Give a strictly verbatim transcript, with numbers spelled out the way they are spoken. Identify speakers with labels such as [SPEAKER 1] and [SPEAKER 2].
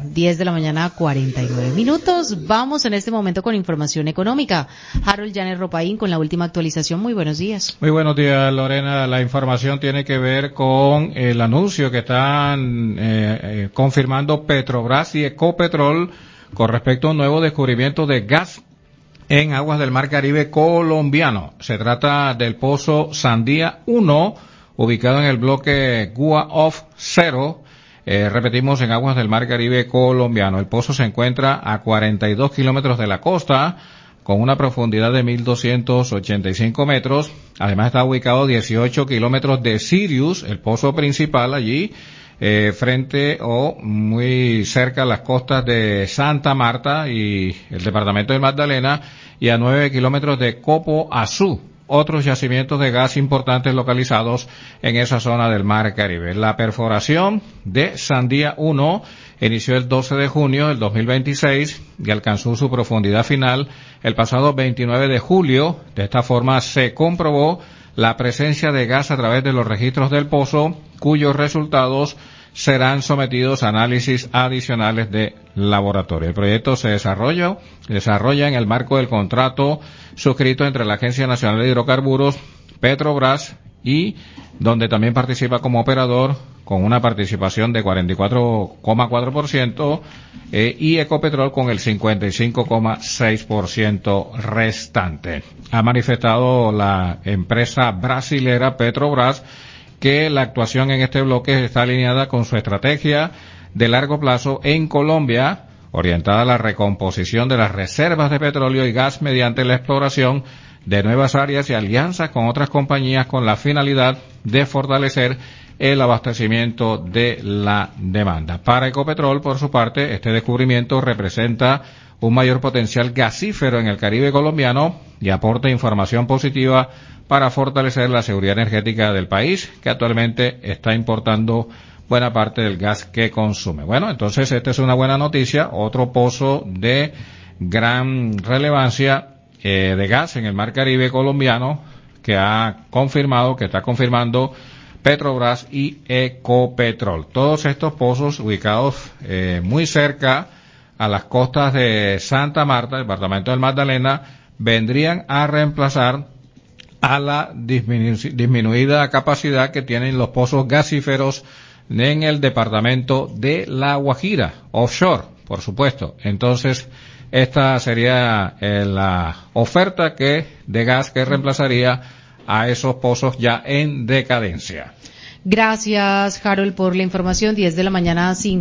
[SPEAKER 1] diez de la mañana, cuarenta y nueve minutos. Vamos en este momento con información económica. Harold Llanes Ropaín con la última actualización. Muy buenos días.
[SPEAKER 2] Muy buenos días, Lorena. La información tiene que ver con el anuncio que están eh, eh, confirmando Petrobras y Ecopetrol con respecto a un nuevo descubrimiento de gas en aguas del Mar Caribe colombiano. Se trata del pozo Sandía uno, ubicado en el bloque Gua of Cero. Eh, repetimos, en aguas del Mar Caribe colombiano. El pozo se encuentra a cuarenta y dos kilómetros de la costa, con una profundidad de mil doscientos ochenta y cinco metros. Además está ubicado a dieciocho kilómetros de Sirius, el pozo principal allí, eh, frente o muy cerca a las costas de Santa Marta y el departamento de Magdalena, y a nueve kilómetros de Copo Azú, otros yacimientos de gas importantes localizados en esa zona del Mar Caribe. La perforación de Sandía uno inició el doce de junio del dos mil veintiséis y alcanzó su profundidad final el pasado veintinueve de julio. De esta forma se comprobó la presencia de gas a través de los registros del pozo, cuyos resultados serán sometidos a análisis adicionales de laboratorio. El proyecto se desarrolla, desarrolla en el marco del contrato suscrito entre la Agencia Nacional de Hidrocarburos, Petrobras, y donde también participa como operador con una participación de cuarenta y cuatro coma cuatro por ciento eh, y Ecopetrol con el cincuenta y cinco coma seis por ciento restante. Ha manifestado la empresa brasilera Petrobras que la actuación en este bloque está alineada con su estrategia de largo plazo en Colombia, orientada a la recomposición de las reservas de petróleo y gas mediante la exploración de nuevas áreas y alianzas con otras compañías con la finalidad de fortalecer el abastecimiento de la demanda. Para Ecopetrol, por su parte, este descubrimiento representa un mayor potencial gasífero en el Caribe colombiano y aporta información positiva para fortalecer la seguridad energética del país, que actualmente está importando buena parte del gas que consume. Bueno, entonces esta es una buena noticia, otro pozo de gran relevancia eh, de gas en el Mar Caribe colombiano que ha confirmado, que está confirmando Petrobras y Ecopetrol. Todos estos pozos ubicados eh, muy cerca a las costas de Santa Marta, departamento del Magdalena, vendrían a reemplazar a la disminu- disminuida capacidad que tienen los pozos gasíferos en el departamento de La Guajira, offshore, por supuesto. Entonces, esta sería eh, la oferta que de gas que reemplazaría a esos pozos ya en decadencia.
[SPEAKER 1] Gracias, Harold, por la información. diez de la mañana, cinco.